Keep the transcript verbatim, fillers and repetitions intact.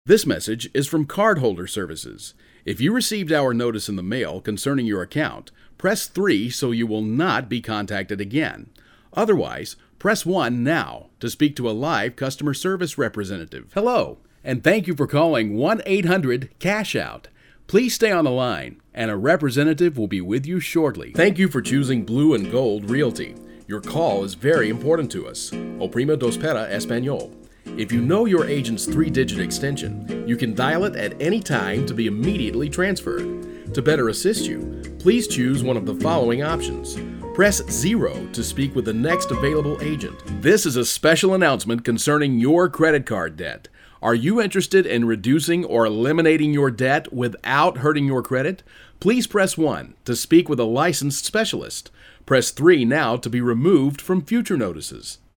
This message is from Cardholder Services. If you received our notice in the mail concerning your account, press three so you will not be contacted again. Otherwise, press one now to speak to a live customer service representative. Hello, and thank you for calling one eight hundred cash out. Please stay on the line, and a representative will be with you shortly. Thank you for choosing Blue and Gold Realty. Your call is very important to us. Oprima dos para español. If you know your agent's three-digit extension, you can dial it at any time to be immediately transferred. To better assist you, please choose one of the following options. Press zero to speak with the next available agent. This is a special announcement concerning your credit card debt. Are you interested in reducing or eliminating your debt without hurting your credit? Please press one to speak with a licensed specialist. Press three now to be removed from future notices.